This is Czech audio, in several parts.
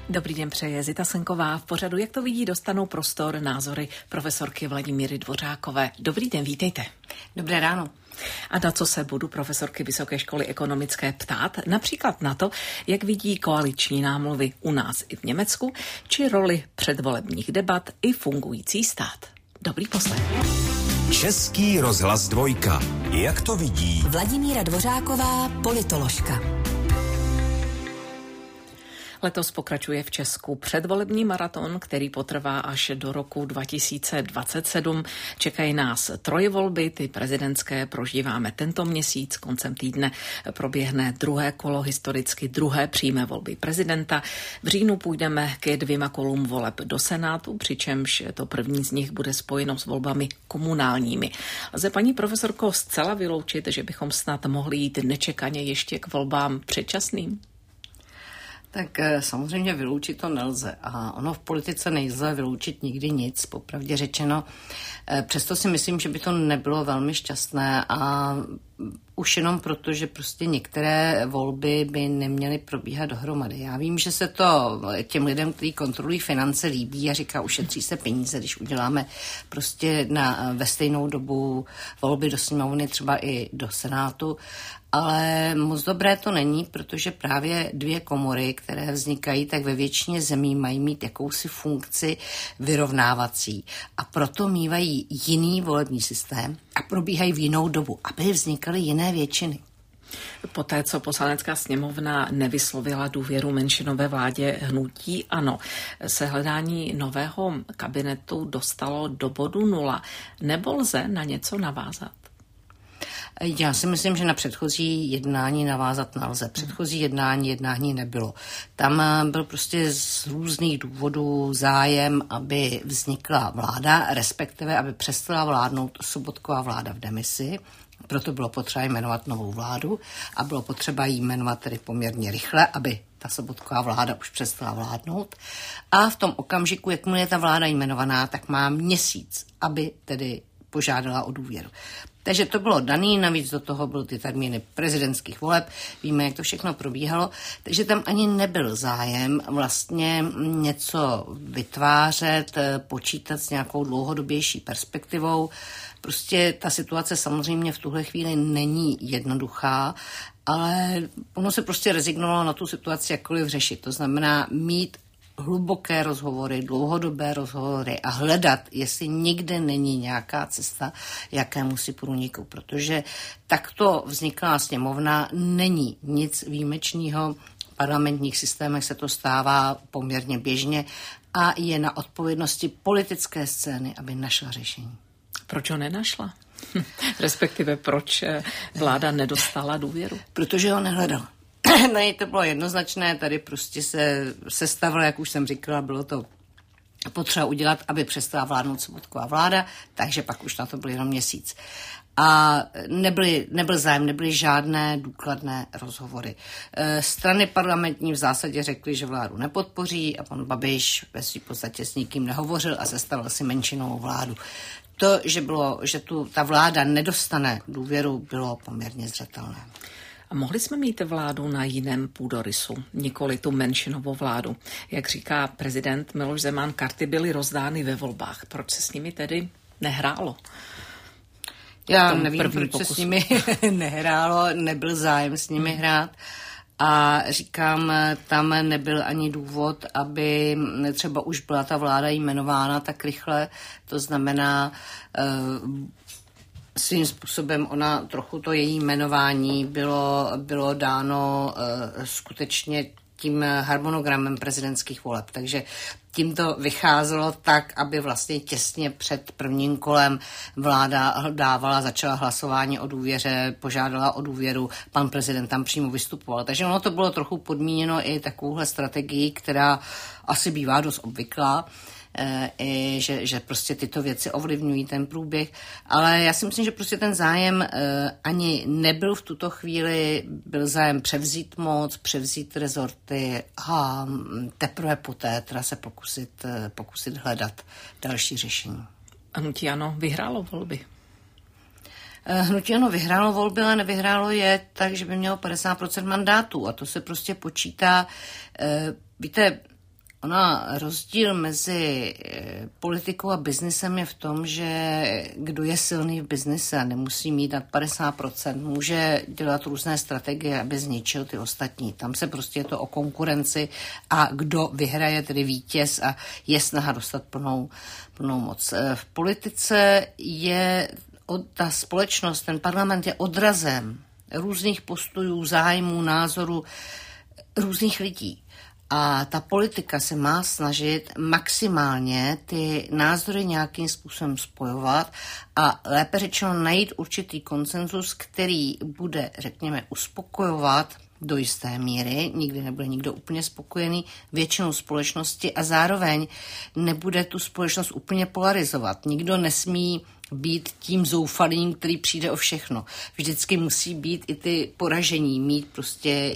Dobrý den, přeje Zita Senková. V pořadu Jak to vidí dostanou prostor názory profesorky Vladimíry Dvořákové. Dobrý den, vítejte. Dobré ráno. A na co se budu profesorky Vysoké školy ekonomické ptát? Například na to, jak vidí koaliční námluvy u nás i v Německu, či roli předvolebních debat i fungující stát. Dobrý poslech. Český rozhlas Dvojka. Jak to vidí Vladimíra Dvořáková, politoložka. Letos pokračuje v Česku předvolební maraton, který potrvá až do roku 2027. Čekají nás trojvolby, ty prezidentské prožíváme tento měsíc, koncem týdne proběhne druhé kolo, historicky druhé přímé volby prezidenta. V říjnu půjdeme ke 2 kolům voleb do Senátu, přičemž to první z nich bude spojeno s volbami komunálními. Lze, paní profesorko, zcela vyloučit, že bychom snad mohli jít nečekaně ještě k volbám předčasným? Tak samozřejmě vyloučit to nelze a ono v politice nejde vyloučit nikdy nic, popravdě řečeno. Přesto si myslím, že by to nebylo velmi šťastné a už jenom proto, že prostě některé volby by neměly probíhat dohromady. Já vím, že se to těm lidem, kteří kontrolují finance, líbí a říká, ušetří se peníze, když uděláme prostě ve stejnou dobu volby do sněmovny, třeba i do Senátu. Ale moc dobré to není, protože právě 2 komory, které vznikají, tak ve většině zemí mají mít jakousi funkci vyrovnávací. A proto mívají jiný volební systém a probíhají v jinou dobu, aby vznikaly jiné většiny. Poté, co Poslanecká sněmovna nevyslovila důvěru menšinové vládě hnutí ANO, se hledání nového kabinetu dostalo do bodu 0. Nebo lze na něco navázat? Já si myslím, že na předchozí jednání navázat nelze. Předchozí jednání nebylo. Tam byl prostě z různých důvodů zájem, aby vznikla vláda, respektive aby přestala vládnout Sobotkova vláda v demisi. Proto bylo potřeba jmenovat novou vládu a bylo potřeba jí jmenovat tedy poměrně rychle, aby ta Sobotková vláda už přestala vládnout. A v tom okamžiku, jakmile je ta vláda jmenovaná, tak má měsíc, aby tedy požádala o důvěru. Takže to bylo daný, navíc do toho byly ty termíny prezidentských voleb, víme, jak to všechno probíhalo, takže tam ani nebyl zájem vlastně něco vytvářet, počítat s nějakou dlouhodobější perspektivou. Prostě ta situace samozřejmě v tuhle chvíli není jednoduchá, ale ono se prostě rezignovalo na tu situaci jakkoliv řešit. To znamená mít hluboké rozhovory, dlouhodobé rozhovory a hledat, jestli někde není nějaká cesta, jakému si průniku, protože takto vzniklá sněmovna není nic výjimečného. V parlamentních systémech se to stává poměrně běžně a je na odpovědnosti politické scény, aby našla řešení. Proč ho nenašla? Respektive proč vláda nedostala důvěru? Protože ho nehledala. Ne, to bylo jednoznačné, tady prostě se sestavilo, jak už jsem říkala, bylo to potřeba udělat, aby přestala vládnout Sobotková vláda, takže pak už na to byl jenom měsíc. A nebyl zájem, nebyly žádné důkladné rozhovory. Strany parlamentní v zásadě řekly, že vládu nepodpoří a pan Babiš ve svým podstatě s nikým nehovořil a sestavil si menšinovou vládu. To, že ta vláda nedostane důvěru, bylo poměrně zřetelné. A mohli jsme mít vládu na jiném půdorysu, nikoli tu menšinovou vládu. Jak říká prezident Miloš Zeman, karty byly rozdány ve volbách. Proč se s nimi tedy nehrálo? Já nevím, proč se s nimi nehrálo, nebyl zájem s nimi hrát. A říkám, tam nebyl ani důvod, aby třeba už byla ta vláda jmenována tak rychle. To znamená, svým způsobem trochu to její jmenování bylo dáno skutečně tím harmonogramem prezidentských voleb. Takže tím to vycházelo tak, aby vlastně těsně před prvním kolem vláda začala hlasování o důvěře, požádala o důvěru, pan prezident tam přímo vystupoval. Takže ono to bylo trochu podmíněno i takovouhle strategií, která asi bývá dost obvyklá. Že prostě tyto věci ovlivňují ten průběh, ale já si myslím, že prostě ten zájem ani nebyl v tuto chvíli, byl zájem převzít moc, převzít rezorty a teprve poté teda se pokusit hledat další řešení. Hnutí ANO vyhrálo volby. Hnutí ANO vyhrálo volby, ale nevyhrálo je tak, že by mělo 50% mandátů a to se prostě počítá. Víte, Rozdíl mezi politikou a biznesem je v tom, že kdo je silný v biznise a nemusí mít nad 50%, může dělat různé strategie, aby zničil ty ostatní. Tam se prostě je to o konkurenci a kdo vyhraje, tedy vítěz, a je snaha dostat plnou moc. V politice je ta společnost, ten parlament je odrazem různých postojů, zájmů, názorů různých lidí. A ta politika se má snažit maximálně ty názory nějakým způsobem spojovat a lépe řečeno najít určitý konsenzus, který bude, řekněme, uspokojovat do jisté míry, nikdy nebude nikdo úplně spokojený, většinou společnosti a zároveň nebude tu společnost úplně polarizovat. Nikdo nesmí být tím zoufalým, který přijde o všechno. Vždycky musí být i ty poražení, mít prostě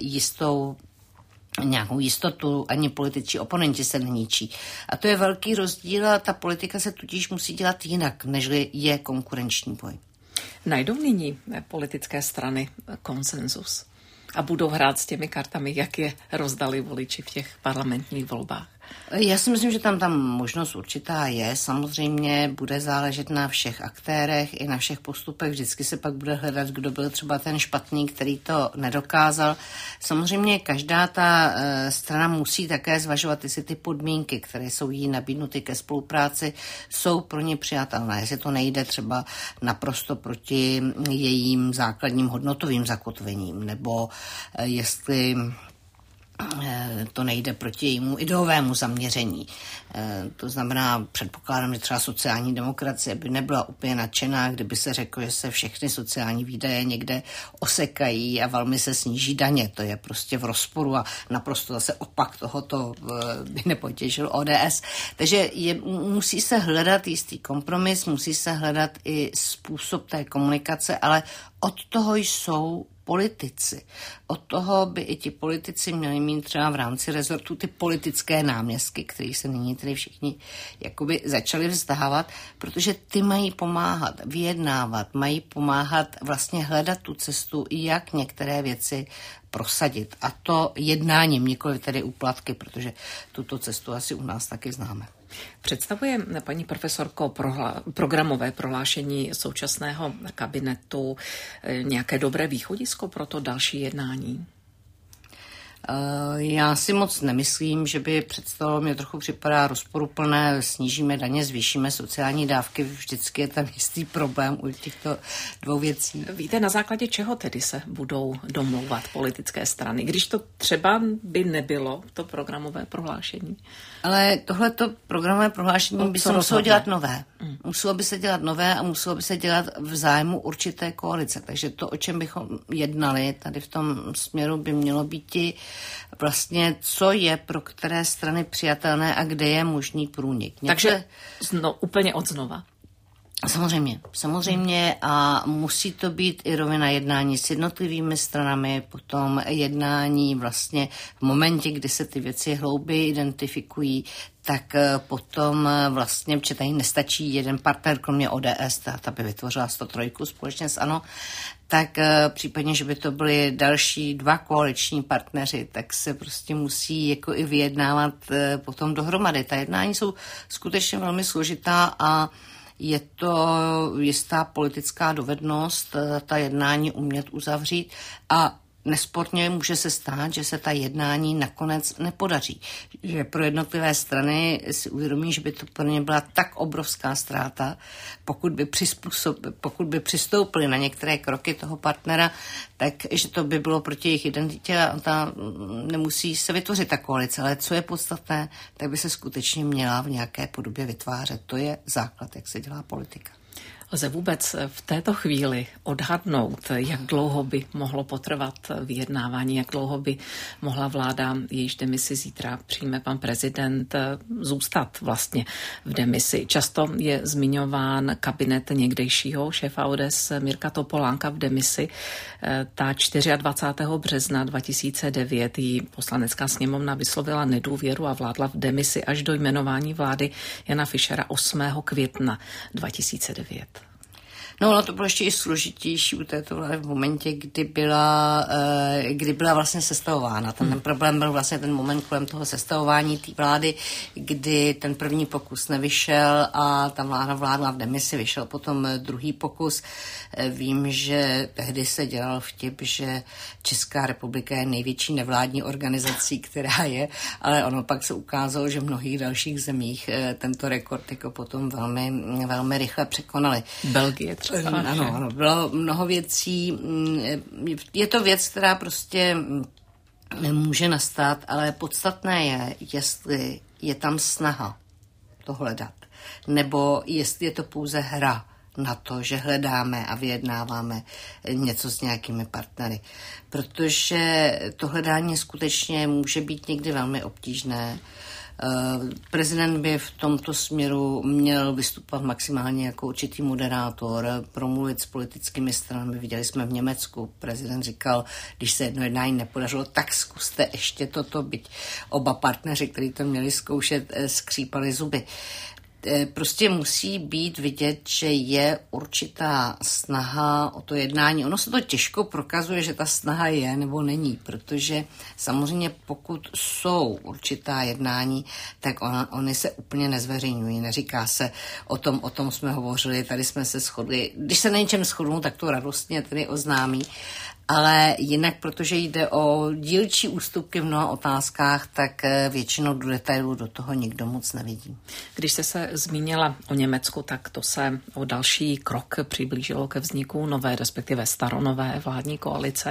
nějakou jistotu, ani političtí oponenti se neníčí. A to je velký rozdíl a ta politika se tudíž musí dělat jinak, nežli je konkurenční boj. Najdou nyní politické strany konsenzus a budou hrát s těmi kartami, jak je rozdali voliči v těch parlamentních volbách? Já si myslím, že tam možnost určitá je. Samozřejmě bude záležet na všech aktérech i na všech postupech. Vždycky se pak bude hledat, kdo byl třeba ten špatný, který to nedokázal. Samozřejmě každá ta strana musí také zvažovat, jestli ty podmínky, které jsou jí nabídnuty ke spolupráci, jsou pro ně přijatelné. Jestli to nejde třeba naprosto proti jejím základním hodnotovým zakotvením, nebo jestli to nejde proti jejímu ideovému zaměření. To znamená, předpokládám, že třeba sociální demokracie by nebyla úplně nadšená, kdyby se řeklo, že se všechny sociální výdaje někde osekají a velmi se sníží daně. To je prostě v rozporu a naprosto zase opak tohoto by nepotěšil ODS. Takže musí se hledat jistý kompromis, musí se hledat i způsob té komunikace, ale od toho jsou politici. Od toho by i ti politici měli mít třeba v rámci rezortu ty politické náměstky, kterých se nyní tedy všichni jakoby začali vzdávat, protože ty mají pomáhat, vyjednávat, mají pomáhat vlastně hledat tu cestu, jak některé věci prosadit. A to jednáním, nikoli tedy úplatky, protože tuto cestu asi u nás taky známe. Představuje, paní profesorko, programové prohlášení současného kabinetu nějaké dobré východisko pro to další jednání? Já si moc nemyslím, že by představilo, mě trochu připadá rozporuplné, snížíme daně, zvýšíme sociální dávky, vždycky je tam jistý problém u těchto dvou věcí. Víte, na základě čeho tedy se budou domlouvat politické strany, když to třeba by nebylo to programové prohlášení? Ale tohleto programové prohlášení by se muselo dělat nové. Muselo by se dělat nové a muselo by se dělat v zájmu určité koalice. Takže to, o čem bychom jednali tady v tom směru, by mělo být vlastně, co je pro které strany přijatelné a kde je možný průnik. Takže úplně od znova. Samozřejmě a musí to být i rovina jednání s jednotlivými stranami, potom jednání vlastně v momentě, kdy se ty věci hlouběji identifikují, tak potom vlastně, protože tady nestačí jeden partner, kromě ODS, ta by vytvořila 103 společně s ANO, tak případně, že by to byly další dva koaliční partneři, tak se prostě musí jako i vyjednávat potom dohromady. Ta jednání jsou skutečně velmi složitá a je to jistá politická dovednost ta jednání umět uzavřít a nesporně může se stát, že se ta jednání nakonec nepodaří. Že pro jednotlivé strany si uvědomí, že by to pro ně byla tak obrovská ztráta, pokud by přistoupili na některé kroky toho partnera, takže to by bylo proti jejich identitě a nemusí se vytvořit ta koalice. Ale co je podstatné, tak by se skutečně měla v nějaké podobě vytvářet. To je základ, jak se dělá politika. Lze vůbec v této chvíli odhadnout, jak dlouho by mohlo potrvat vyjednávání, jak dlouho by mohla vláda, jejíž demisi zítra přijme pan prezident, zůstat vlastně v demisi. Často je zmiňován kabinet někdejšího šéfa ODS Mirka Topolánka v demisi. Ta 24. března 2009 jí Poslanecká sněmovna vyslovila nedůvěru a vládla v demisi až do jmenování vlády Jana Fischera 8. května 2009. No, ono to bylo ještě i složitější u této vlády v momentě, kdy byla vlastně sestavována. Ten problém byl vlastně ten moment kolem toho sestavování té vlády, kdy ten první pokus nevyšel a ta vláda vládla v demisi, vyšel potom druhý pokus. Vím, že tehdy se dělal vtip, že Česká republika je největší nevládní organizací, která je, ale ono pak se ukázalo, že v mnohých dalších zemích tento rekord jako potom velmi, velmi rychle překonali. Belgie třeba. Ano, bylo mnoho věcí. Je to věc, která prostě může nastat, ale podstatné je, jestli je tam snaha to hledat, nebo jestli je to pouze hra na to, že hledáme a vyjednáváme něco s nějakými partnery. Protože to hledání skutečně může být někdy velmi obtížné. Prezident by v tomto směru měl vystupovat maximálně jako určitý moderátor, promluvit s politickými stranami. Viděli jsme v Německu, prezident říkal, když se jedno jednání nepodařilo, tak zkuste ještě toto, byť oba partneři, kteří to měli zkoušet, skřípali zuby. Prostě musí být vidět, že je určitá snaha o to jednání. Ono se to těžko prokazuje, že ta snaha je nebo není, protože samozřejmě pokud jsou určitá jednání, tak oni se úplně nezveřejňují. Neříká se o tom jsme hovořili, tady jsme se shodli. Když se na něčem shodnou, tak to radostně tedy oznámí. Ale jinak, protože jde o dílčí ústupky v mnoha otázkách, tak většinou do detailu do toho nikdo moc nevidí. Když jste se zmínila o Německu, tak to se o další krok přiblížilo ke vzniku nové, respektive staronové vládní koalice.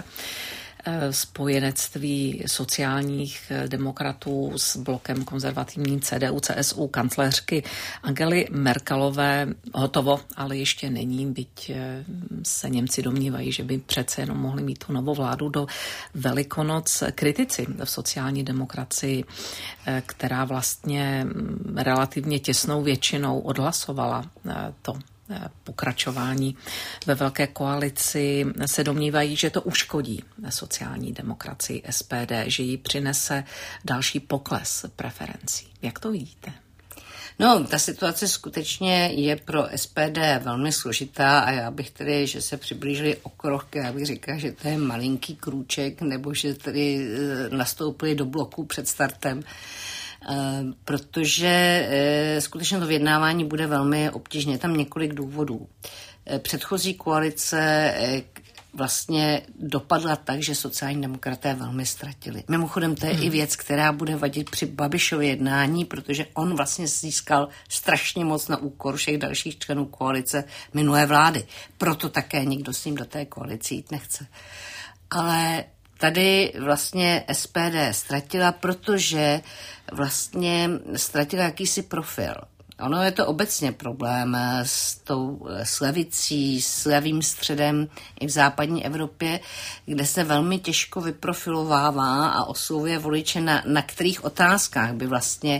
Spojenectví sociálních demokratů s blokem konzervativní CDU-CSU kancléřky Angely Merkelové hotovo, ale ještě není, byť se Němci domnívají, že by přece jenom mohli mít tu novou vládu do Velikonoc. Kritici v sociální demokracii, která vlastně relativně těsnou většinou odhlasovala to pokračování ve velké koalici, se domnívají, že to uškodí sociální demokracii SPD, že jí přinese další pokles preferencí. Jak to vidíte? No, ta situace skutečně je pro SPD velmi složitá a já bych tedy, že se přiblížili o krok, já bych říkala, že to je malinký krůček, nebo že tedy nastoupili do bloku před startem, protože skutečně to vyjednávání bude velmi obtížné. Je tam několik důvodů. Předchozí koalice vlastně dopadla tak, že sociální demokraté velmi ztratili. Mimochodem, to je i věc, která bude vadit při Babišově jednání, protože on vlastně získal strašně moc na úkor všech dalších členů koalice minulé vlády. Proto také nikdo s ním do té koalice jít nechce. Ale tady vlastně SPD ztratila, protože vlastně ztratila jakýsi profil. Ono je to obecně problém s tou slevicí, s levým středem i v západní Evropě, kde se velmi těžko vyprofilovává a oslovuje voliče, na kterých otázkách by vlastně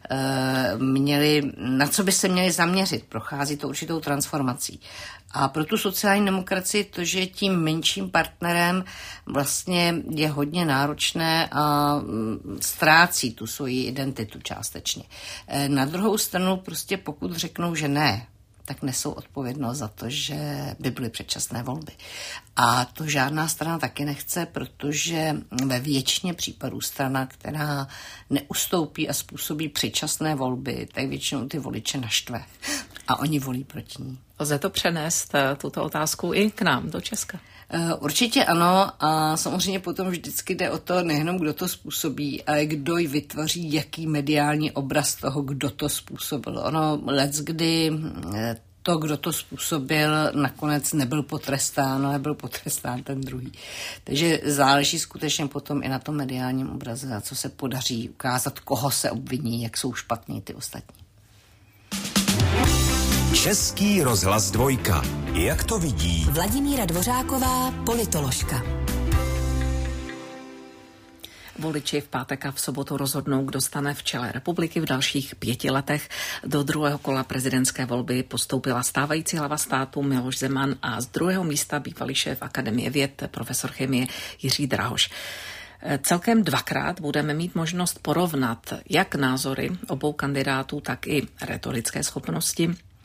na co by se měli zaměřit. Prochází to určitou transformací. A pro tu sociální demokracii to, že tím menším partnerem vlastně je hodně náročné a ztrácí tu svoji identitu částečně. Na druhou stranu prostě pokud řeknou, že ne, tak nesou odpovědnost za to, že by byly předčasné volby. A to žádná strana taky nechce, protože ve většině případů strana, která neustoupí a způsobí předčasné volby, tak většinou ty voliče naštve. A oni volí proti ní. Lze to přenést, tuto otázku, i k nám do Česka? Určitě ano a samozřejmě potom vždycky jde o to nejenom, kdo to způsobí, ale kdo ji vytvoří, jaký mediální obraz toho, kdo to způsobil. Ono leckdy to, kdo to způsobil, nakonec nebyl potrestán, ale byl potrestán ten druhý. Takže záleží skutečně potom i na tom mediálním obraze, a co se podaří ukázat, koho se obviní, jak jsou špatní ty ostatní. Český rozhlas 2. Jak to vidí Vladimíra Dvořáková, politoložka. Voliči v pátek a v sobotu rozhodnou, kdo stane v čele republiky v dalších 5 letech. Do druhého kola prezidentské volby postoupila stávající hlava státu Miloš Zeman a z druhého místa bývalý šéf Akademie věd, profesor chemie Jiří Drahoš. Celkem 2krát budeme mít možnost porovnat jak názory obou kandidátů, tak i retorické schopnosti.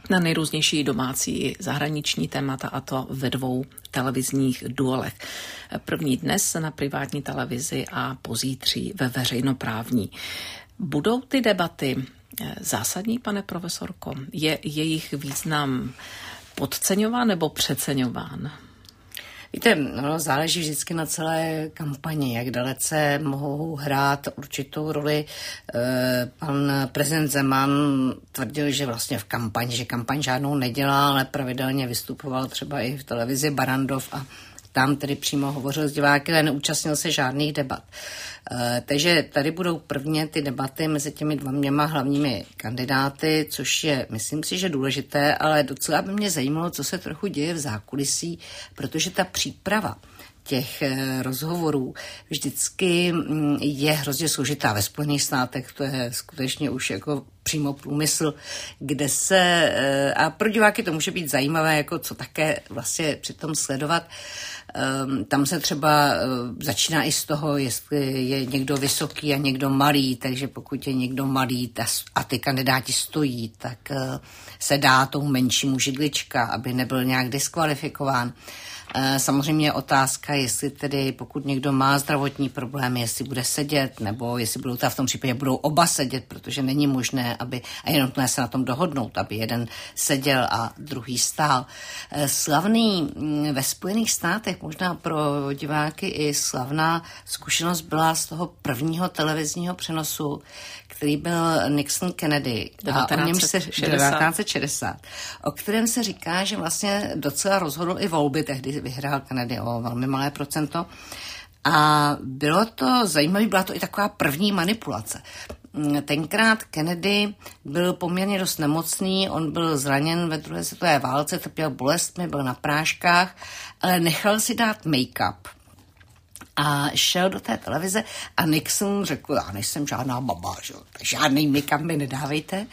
na nejrůznější domácí i zahraniční témata, a to ve 2 televizních duelech. První dnes na privátní televizi a pozítří ve veřejnoprávní. Budou ty debaty zásadní, pane profesorko? Je jejich význam podceňován nebo přeceňován? Víte, záleží vždycky na celé kampani, jak dalece mohou hrát určitou roli. Pan prezident Zeman tvrdil, že vlastně že kampaň žádnou nedělá, ale pravidelně vystupoval třeba i v televizi Barrandov a tam tedy přímo hovořil s diváky, ale neúčastnil se žádných debat. Takže tady budou prvně ty debaty mezi těmi 2 hlavními kandidáty, což je, myslím si, že důležité, ale docela by mě zajímalo, co se trochu děje v zákulisí, protože ta příprava těch rozhovorů vždycky je hrozně složitá. Ve Spojených státech to je skutečně už jako přímo průmysl, kde se, a pro diváky to může být zajímavé, jako co také vlastně přitom sledovat. Tam se třeba začíná i z toho, jestli je někdo vysoký a někdo malý, takže pokud je někdo malý a ty kandidáti stojí, tak se dá tomu menšímu židlička, aby nebyl nějak diskvalifikován. Samozřejmě je otázka, jestli tedy pokud někdo má zdravotní problémy, jestli bude sedět, nebo jestli budou v tom případě budou oba sedět, protože není možné, a je nutné se na tom dohodnout, aby jeden seděl a druhý stál. Slavný ve Spojených státech, možná pro diváky i slavná zkušenost byla z toho prvního televizního přenosu, který byl Nixon-Kennedy. 1960. O kterém se říká, že vlastně docela rozhodl i volby, tehdy vyhrál Kennedy o velmi malé procento. A bylo to zajímavé, byla to i taková první manipulace. Tenkrát Kennedy byl poměrně dost nemocný, on byl zraněn ve 2. světové válce, trpěl bolestmi, byl na práškách, ale nechal si dát make-up. A šel do té televize a Nixon řekl, já nejsem žádná baba, že? Žádný make-up mi nedávejte.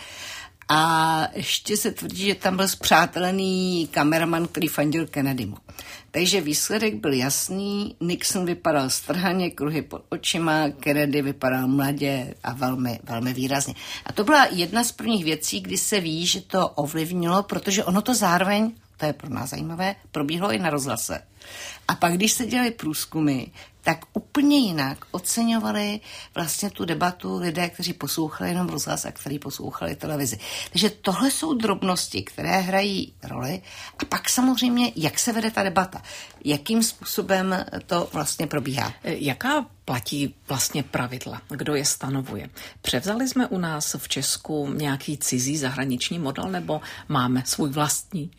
A ještě se tvrdí, že tam byl spřátelený kameraman, který fandil Kennedymu. Takže výsledek byl jasný, Nixon vypadal strhaně, kruhy pod očima, Kennedy vypadal mladě a velmi, velmi výrazně. A to byla jedna z prvních věcí, kdy se ví, že to ovlivnilo, protože ono to zároveň, to je pro nás zajímavé, probíhlo i na rozhlase. A pak, když se dělaly průzkumy, tak úplně jinak oceňovali vlastně tu debatu lidé, kteří poslouchali jenom rozhlas a kteří poslouchali televizi. Takže tohle jsou drobnosti, které hrají roli. A pak samozřejmě, jak se vede ta debata, jakým způsobem to vlastně probíhá. Jaká platí vlastně pravidla? Kdo je stanovuje? Převzali jsme u nás v Česku nějaký cizí zahraniční model nebo máme svůj vlastní?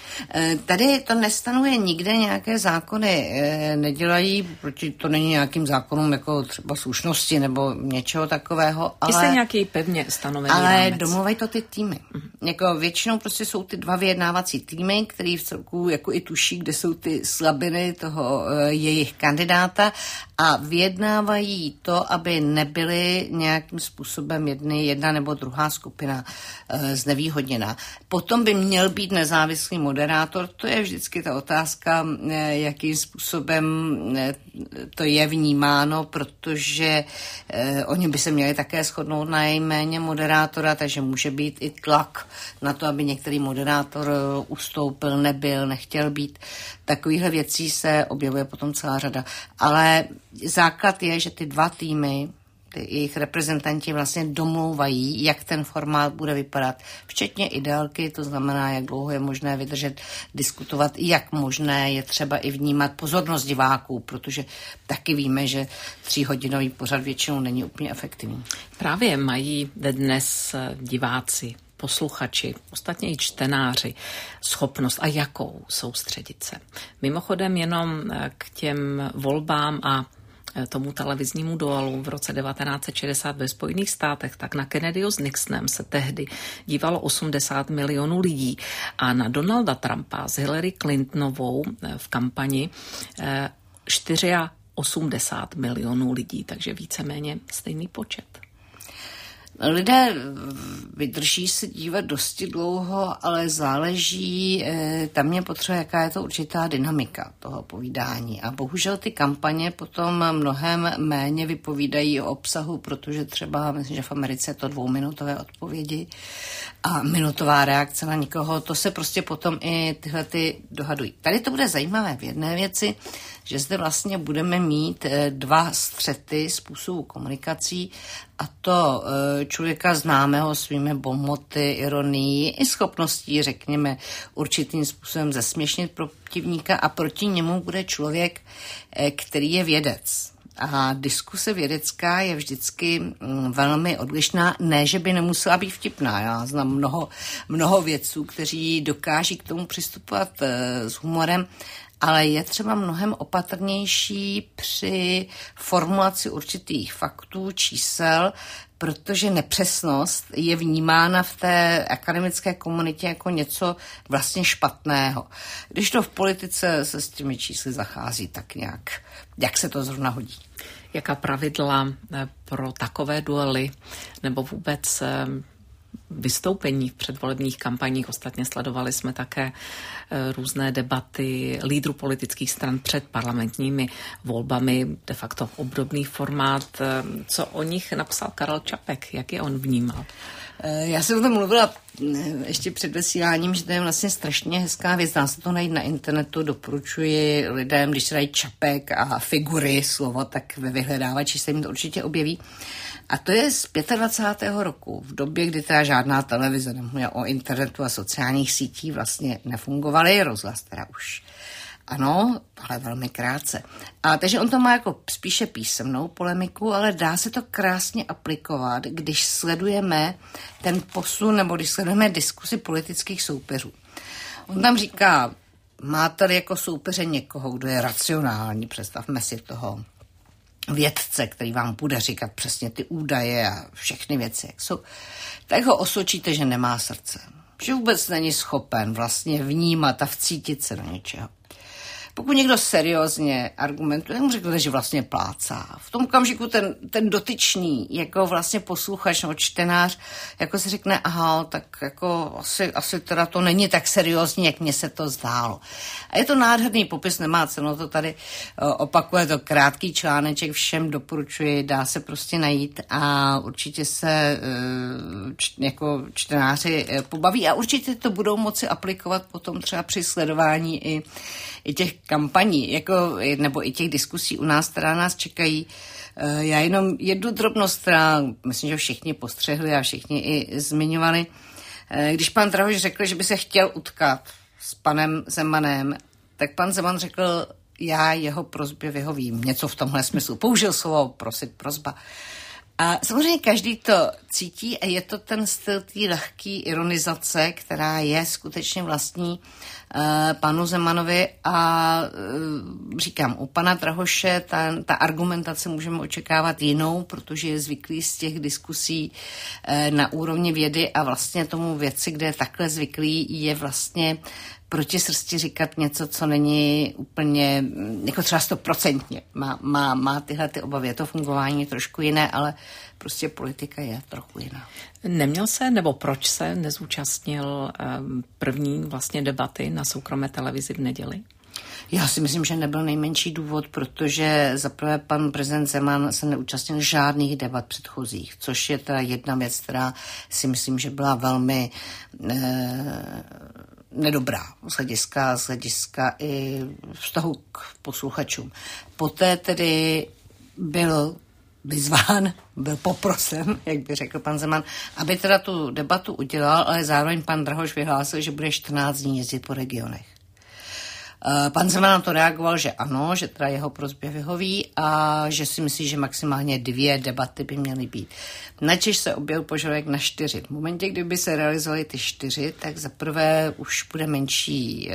Tady to nestanovuje nikde nějaké zákony, nedělají, protože to není nějakým zákonům jako třeba slušnosti nebo něčeho takového, ale... Jste nějaký pevně stanovený ale rámec. domluvají to ty týmy. Jako většinou prostě jsou ty 2 vyjednávací týmy, který v celku jako i tuší, kde jsou ty slabiny toho jejich kandidáta a vyjednávají to, aby nebyly nějakým způsobem jedna nebo druhá skupina znevýhodněná. Potom by měl být nezávislý moderátor, to je vždycky ta otázka, jakým způsobem to je vnímáno, protože oni by se měli také shodnout na jméně moderátora, takže může být i tlak na to, aby některý moderátor ustoupil, nebyl, nechtěl být. Takovýchhle věcí se objevuje potom celá řada. Ale základ je, že ty 2 týmy, jejich reprezentanti vlastně domlouvají, jak ten formát bude vypadat, včetně i délky, to znamená, jak dlouho je možné vydržet, diskutovat, jak možné je třeba i vnímat pozornost diváků, protože taky víme, že 3hodinový pořad většinou není úplně efektivní. Právě mají dnes diváci, posluchači, ostatně i čtenáři, schopnost a jakou soustředit se. Mimochodem jenom k těm volbám a tomu televiznímu duelu v roce 1960 ve Spojených státech, tak na Kennedyho s Nixonem se tehdy dívalo 80 milionů lidí a na Trumpa s Hillary Clintonovou v kampani 84 milionů lidí, takže víceméně stejný počet. Lidé vydrží se dívat dosti dlouho, ale záleží, tam mě potřebuje, jaká je to určitá dynamika toho povídání. A bohužel ty kampaně potom mnohem méně vypovídají o obsahu, protože třeba, myslím, že v Americe je to 2minutové odpovědi a minutová reakce na někoho, to se prostě potom i tyhle ty dohadují. Tady to bude zajímavé v jedné věci, že zde vlastně budeme mít dva střety způsobů komunikací, a to člověka známého svými bonmoty, ironií i schopností, řekněme, určitým způsobem zesměšnit protivníka, a proti němu bude člověk, který je vědec. A diskuse vědecká je vždycky velmi odlišná, ne, že by nemusela být vtipná. Já znám mnoho vědců, kteří dokáží k tomu přistupovat s humorem, ale je třeba mnohem opatrnější při formulaci určitých faktů, čísel, protože nepřesnost je vnímána v té akademické komunitě jako něco vlastně špatného. Když to v politice se s těmi čísly zachází tak nějak, jak se to zrovna hodí. Jaká pravidla pro takové duely nebo vůbec vystoupení v předvolebních kampaních? Ostatně sledovali jsme také různé debaty lídrů politických stran před parlamentními volbami, de facto obdobný formát. Co o nich napsal Karel Čapek? Jak je on vnímal? Já jsem o tom mluvila ještě před vysíláním, že to je vlastně strašně hezká věc. Dá se to najít na internetu, doporučuji lidem, když se dají Čapek a figury slovo, tak ve vyhledávači se jim to určitě objeví. A to je z 25. roku, v době, kdy teda žádná televize, nemluvím o internetu a sociálních sítí, vlastně nefungovaly, rozhlas teda už. Ano, ale velmi krátce. A takže on to má jako spíše písemnou polemiku, ale dá se to krásně aplikovat, když sledujeme ten posun nebo když sledujeme diskusi politických soupeřů. On tam říká, máte jako soupeře někoho, kdo je racionální, představme si toho vědce, který vám bude říkat přesně ty údaje a všechny věci, jak jsou, tak ho osočíte, že nemá srdce. Že vůbec není schopen vlastně vnímat a vcítit se do něčeho. Pokud někdo seriózně argumentuje, mu řeknete, že vlastně plácá. V tom okamžiku ten dotyčný, jako vlastně posluchač nebo čtenář, jako si řekne, aha, tak jako asi teda to není tak seriózní, jak mně se to zdálo. A je to nádherný popis, nemá cenu to tady opakuje, to krátký článeček, všem doporučuji, dá se prostě najít a určitě se jako čtenáři pobaví a určitě to budou moci aplikovat potom třeba při sledování i těch kampaní, jako, nebo i těch diskusí u nás, která nás čekají. Já jenom jednu drobnost, která myslím, že všichni postřehli a všichni i zmiňovali. Když pan Drahoš řekl, že by se chtěl utkat s panem Zemanem, tak pan Zeman řekl, já jeho prosbě vyhovím. Něco v tomhle smyslu. Použil slovo prosit, prosba. A samozřejmě každý to cítí a je to ten styl té lehký ironizace, která je skutečně vlastní panu Zemanovi a říkám, u pana Drahoše ta argumentace můžeme očekávat jinou, protože je zvyklý z těch diskusí na úrovni vědy a vlastně tomu věci, kde je takhle zvyklý, je vlastně proti srsti říkat něco, co není úplně, jako třeba 100%. Má tyhle ty obavy. To fungování je trošku jiné, ale prostě politika je trochu jiná. Neměl se, nebo proč se nezúčastnil první vlastně debaty na soukromé televizi v neděli? Já si myslím, že nebyl nejmenší důvod, protože zaprvé pan prezident Zeman se neúčastnil žádných debat předchozích, což je teda jedna věc, která si myslím, že byla velmi nedobrá z hlediska i vztahu k posluchačům. Poté tedy byl vyzván, byl poprosen, jak by řekl pan Zeman, aby teda tu debatu udělal, ale zároveň pan Drahoš vyhlásil, že bude 14 dní jezdit po regionech. Pan Zeman na to reagoval, že ano, že teda jeho prosbě vyhoví a že si myslí, že maximálně 2 debaty by měly být. Načež se objevil požadavek na 4. V momentě, kdyby se realizovaly ty 4, tak zaprvé už bude menší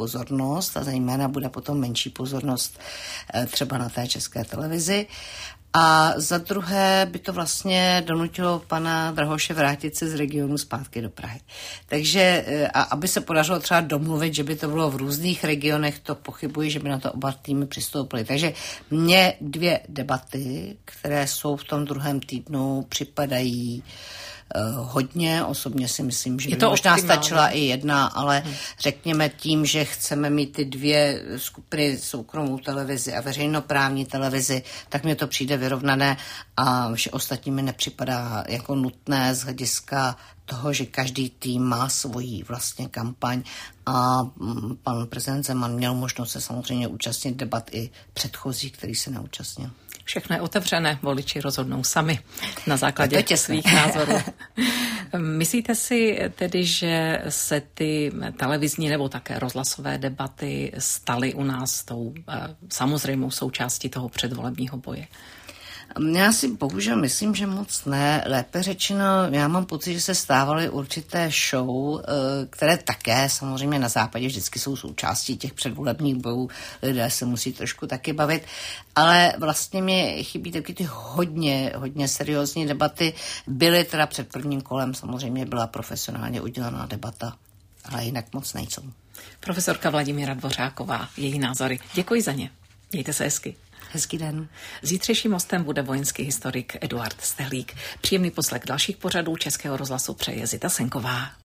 pozornost a zejména bude potom menší pozornost třeba na té České televizi. A za druhé by to vlastně donutilo pana Drahoše vrátit se z regionu zpátky do Prahy. Takže, a aby se podařilo třeba domluvit, že by to bylo v různých regionech, to pochybuji, že by na to oba týmy přistoupily. Takže mně 2 debaty, které jsou v tom druhém týdnu, připadají hodně. Osobně si myslím, že by možná stačila i 1, ale řekněme tím, že chceme mít ty 2 skupiny, soukromou televizi a veřejnoprávní televizi, tak mně to přijde vyrovnané a vše ostatní mi nepřipadá jako nutné z hlediska toho, že každý tým má svoji vlastně kampaň a pan prezident Zeman měl možnost se samozřejmě účastnit debat i předchozí, který se neúčastnil. Všechno je otevřené, voliči rozhodnou sami na základě svých názorů. Myslíte si tedy, že se ty televizní nebo také rozhlasové debaty staly u nás tou samozřejmou součástí toho předvolebního boje? Já si bohužel myslím, že moc ne. Lépe řečeno, já mám pocit, že se stávaly určité show, které také samozřejmě na západě vždycky jsou součástí těch předvolebních bojů. Lidé se musí trošku taky bavit, ale vlastně mě chybí taky ty hodně seriózní debaty. Byly teda před prvním kolem, samozřejmě byla profesionálně udělaná debata, ale jinak moc nejsou. Profesorka Vladimíra Dvořáková, její názory. Děkuji za ně. Mějte se hezky. Hezký den. Zítřejším hostem bude vojenský historik Eduard Stehlík. Příjemný poslech dalších pořadů Českého rozhlasu přeje Zita Senková.